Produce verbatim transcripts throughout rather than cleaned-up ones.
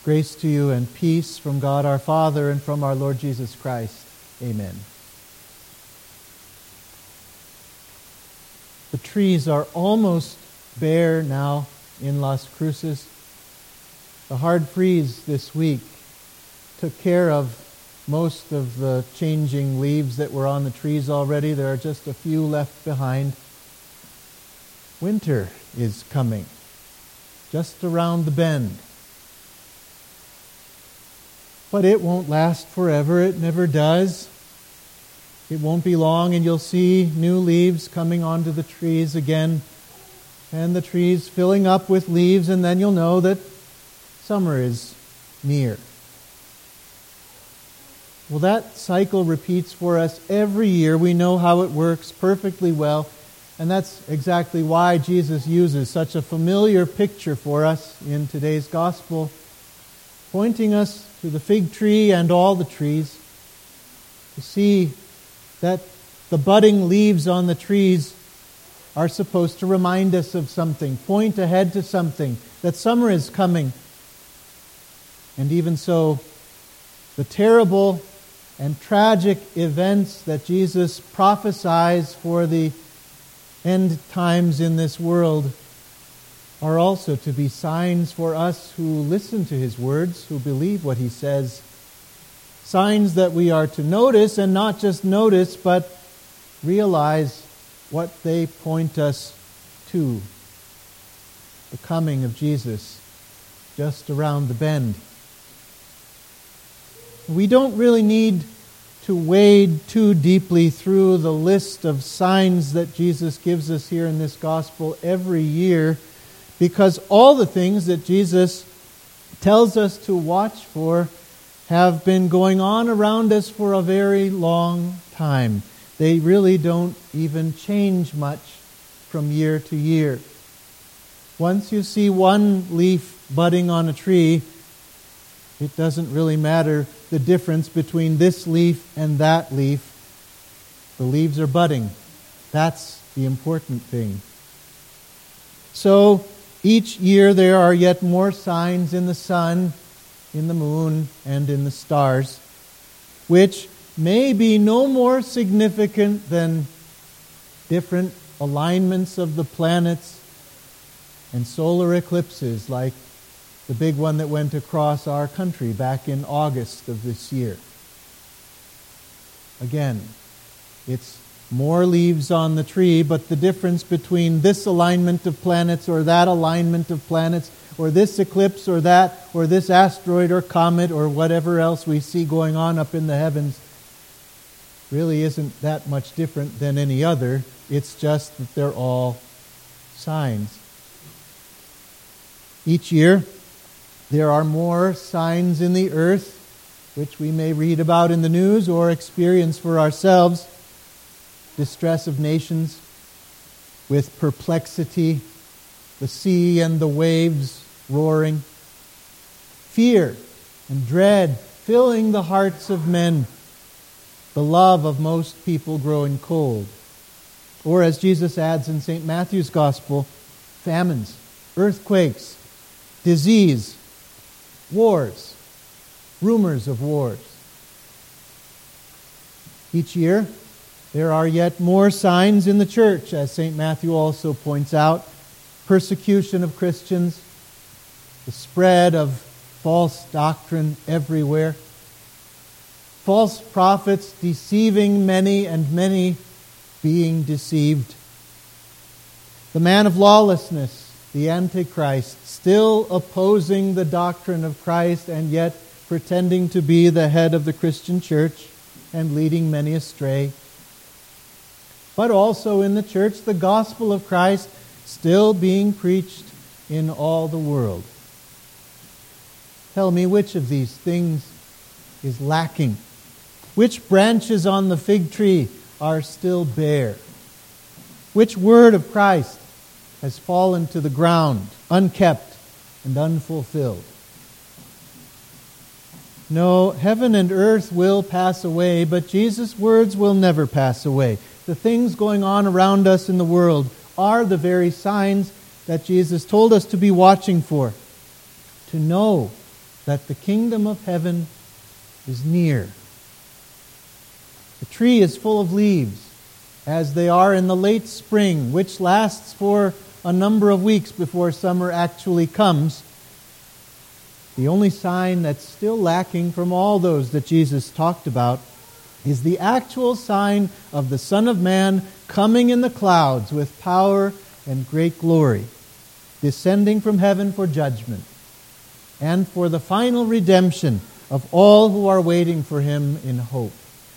Grace to you and peace from God our Father and from our Lord Jesus Christ. Amen. The trees are almost bare now in Las Cruces. The hard freeze this week took care of most of the changing leaves that were on the trees already. There are just a few left behind. Winter is coming, just around the bend. But it won't last forever. It never does. It won't be long and you'll see new leaves coming onto the trees again, and the trees filling up with leaves, and then you'll know that summer is near. Well, that cycle repeats for us every year. We know how it works perfectly well, and that's exactly why Jesus uses such a familiar picture for us in today's gospel, pointing us to the fig tree and all the trees, to see that the budding leaves on the trees are supposed to remind us of something, point ahead to something, that summer is coming. And even so, the terrible and tragic events that Jesus prophesies for the end times in this world are also to be signs for us who listen to His words, who believe what He says. Signs that we are to notice, and not just notice, but realize what they point us to. The coming of Jesus just around the bend. We don't really need to wade too deeply through the list of signs that Jesus gives us here in this gospel every year, because all the things that Jesus tells us to watch for have been going on around us for a very long time. They really don't even change much from year to year. Once you see one leaf budding on a tree, it doesn't really matter the difference between this leaf and that leaf. The leaves are budding. That's the important thing. So, each year there are yet more signs in the sun, in the moon, and in the stars, which may be no more significant than different alignments of the planets and solar eclipses, like the big one that went across our country back in August of this year. Again, it's more leaves on the tree, but the difference between this alignment of planets or that alignment of planets or this eclipse or that or this asteroid or comet or whatever else we see going on up in the heavens really isn't that much different than any other. It's just that they're all signs. Each year, there are more signs in the earth, which we may read about in the news or experience for ourselves. Distress of nations, with perplexity, the sea and the waves roaring. Fear and dread filling the hearts of men. The love of most people growing cold. Or as Jesus adds in Saint Matthew's Gospel, famines, earthquakes, disease, wars, rumors of wars. Each year, there are yet more signs in the church, as Saint Matthew also points out. Persecution of Christians, the spread of false doctrine everywhere, false prophets deceiving many and many being deceived. The man of lawlessness, the Antichrist, still opposing the doctrine of Christ and yet pretending to be the head of the Christian church and leading many astray. But also in the church, the gospel of Christ still being preached in all the world. Tell me, which of these things is lacking? Which branches on the fig tree are still bare? Which word of Christ has fallen to the ground, unkept and unfulfilled? No, heaven and earth will pass away, but Jesus' words will never pass away. The things going on around us in the world are the very signs that Jesus told us to be watching for, to know that the kingdom of heaven is near. The tree is full of leaves, as they are in the late spring, which lasts for a number of weeks before summer actually comes. The only sign that's still lacking from all those that Jesus talked about is the actual sign of the Son of Man coming in the clouds with power and great glory, descending from heaven for judgment and for the final redemption of all who are waiting for him in hope.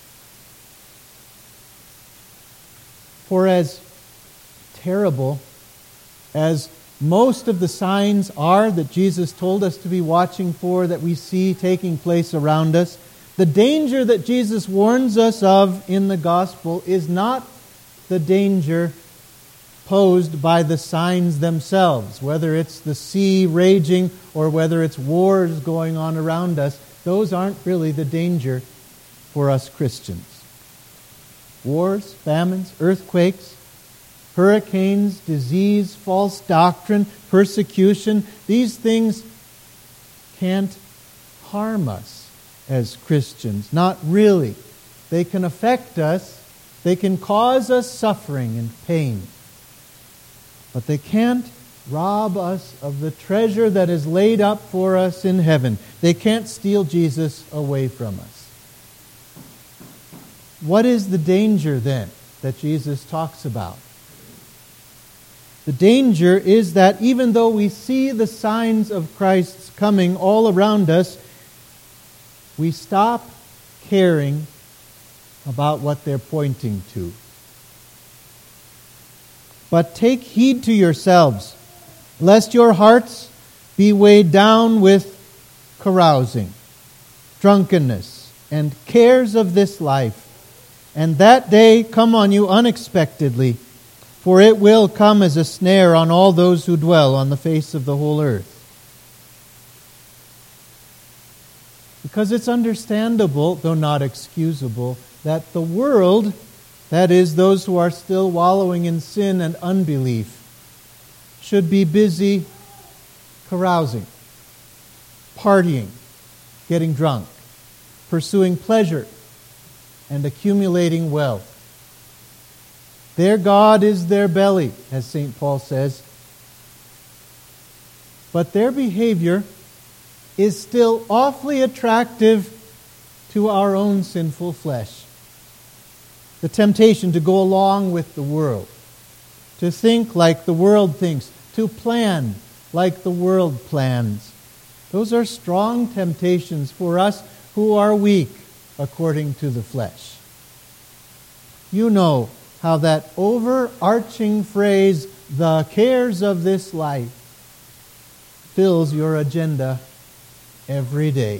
For as terrible as most of the signs are that Jesus told us to be watching for, that we see taking place around us, the danger that Jesus warns us of in the gospel is not the danger posed by the signs themselves, whether it's the sea raging or whether it's wars going on around us. Those aren't really the danger for us Christians. Wars, famines, earthquakes, hurricanes, disease, false doctrine, persecution, these things can't harm us as Christians. Not really. They can affect us. They can cause us suffering and pain. But they can't rob us of the treasure that is laid up for us in heaven. They can't steal Jesus away from us. What is the danger then that Jesus talks about? The danger is that even though we see the signs of Christ's coming all around us, we stop caring about what they're pointing to. But take heed to yourselves, lest your hearts be weighed down with carousing, drunkenness, and cares of this life, and that day come on you unexpectedly, for it will come as a snare on all those who dwell on the face of the whole earth. Because it's understandable, though not excusable, that the world, that is, those who are still wallowing in sin and unbelief, should be busy carousing, partying, getting drunk, pursuing pleasure, and accumulating wealth. Their God is their belly, as Saint Paul says. But their behavior is still awfully attractive to our own sinful flesh. The temptation to go along with the world, to think like the world thinks, to plan like the world plans. Those are strong temptations for us who are weak according to the flesh. You know how that overarching phrase, the cares of this life, fills your agenda every day.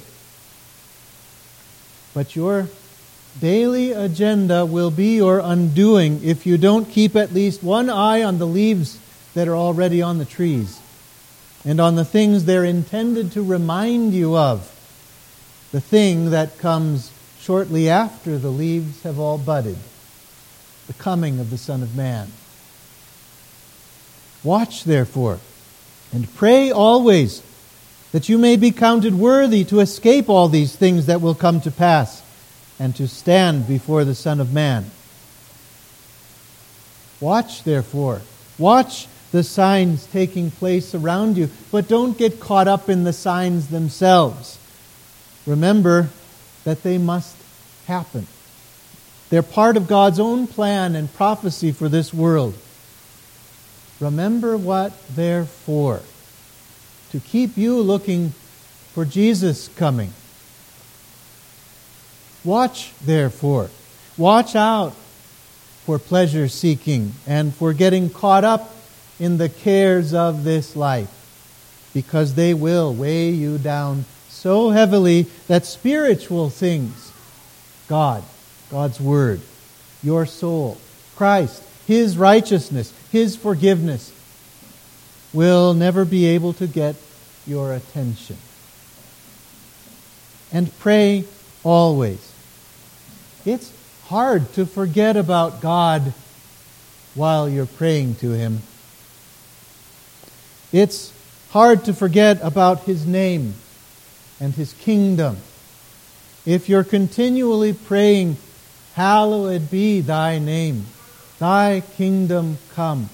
But your daily agenda will be your undoing if you don't keep at least one eye on the leaves that are already on the trees and on the things they're intended to remind you of, the thing that comes shortly after the leaves have all budded, the coming of the Son of Man. Watch, therefore, and pray always that you may be counted worthy to escape all these things that will come to pass and to stand before the Son of Man. Watch, therefore. Watch the signs taking place around you, but don't get caught up in the signs themselves. Remember that they must happen. They're part of God's own plan and prophecy for this world. Remember what they're for. To keep you looking for Jesus coming. Watch, therefore. Watch out for pleasure seeking and for getting caught up in the cares of this life, because they will weigh you down so heavily that spiritual things, God, God's Word, your soul, Christ, His righteousness, His forgiveness, will never be able to get your attention. And pray always. It's hard to forget about God while you're praying to Him. It's hard to forget about His name and His kingdom. If you're continually praying, hallowed be thy name, thy kingdom come.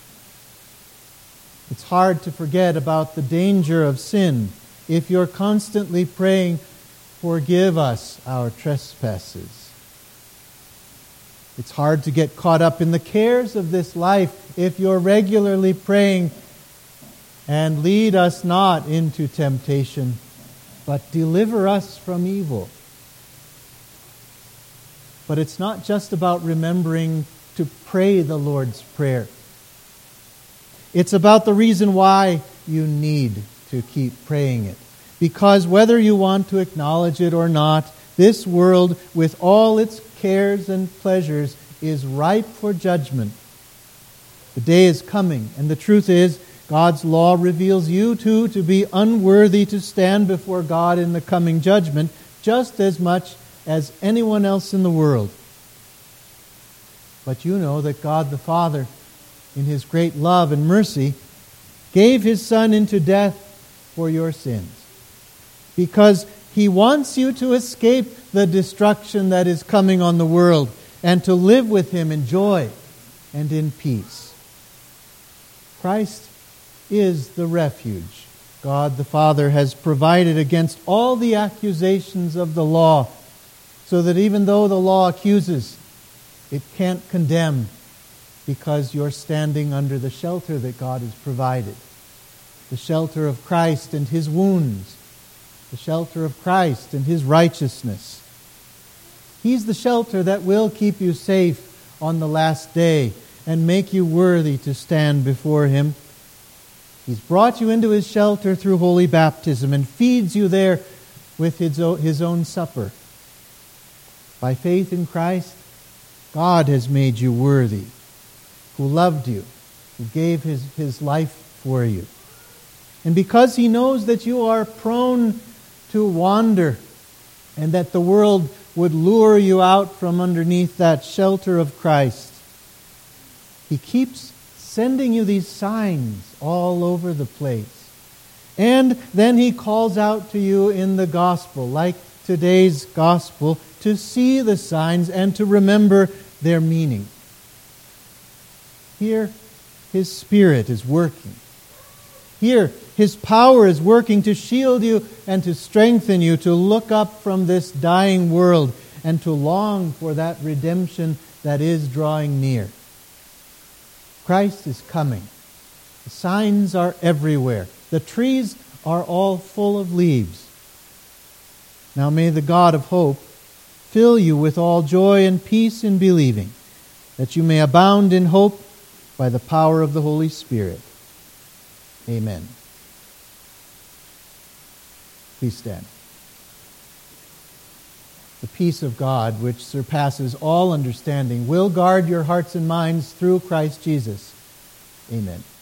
It's hard to forget about the danger of sin if you're constantly praying, forgive us our trespasses. It's hard to get caught up in the cares of this life if you're regularly praying, and lead us not into temptation, but deliver us from evil. But it's not just about remembering to pray the Lord's Prayer. It's about the reason why you need to keep praying it. Because whether you want to acknowledge it or not, this world, with all its cares and pleasures, is ripe for judgment. The day is coming, and the truth is, God's law reveals you too to be unworthy to stand before God in the coming judgment, just as much as anyone else in the world. But you know that God the Father, in His great love and mercy, gave His Son into death for your sins, because He wants you to escape the destruction that is coming on the world and to live with Him in joy and in peace. Christ is the refuge God the Father has provided against all the accusations of the law, so that even though the law accuses, it can't condemn, because you're standing under the shelter that God has provided. The shelter of Christ and His wounds. The shelter of Christ and His righteousness. He's the shelter that will keep you safe on the last day and make you worthy to stand before Him. He's brought you into His shelter through holy baptism and feeds you there with His own, His own supper. By faith in Christ, God has made you worthy, who loved you, who gave His, His life for you. And because He knows that you are prone to wander and that the world would lure you out from underneath that shelter of Christ, He keeps sending you these signs all over the place. And then He calls out to you in the gospel, like today's gospel, to see the signs and to remember their meaning. Here, His Spirit is working. Here, His power is working to shield you and to strengthen you to look up from this dying world and to long for that redemption that is drawing near. Christ is coming. The signs are everywhere. The trees are all full of leaves. Now may the God of hope fill you with all joy and peace in believing, that you may abound in hope by the power of the Holy Spirit. Amen. Please stand. The peace of God, which surpasses all understanding, will guard your hearts and minds through Christ Jesus. Amen.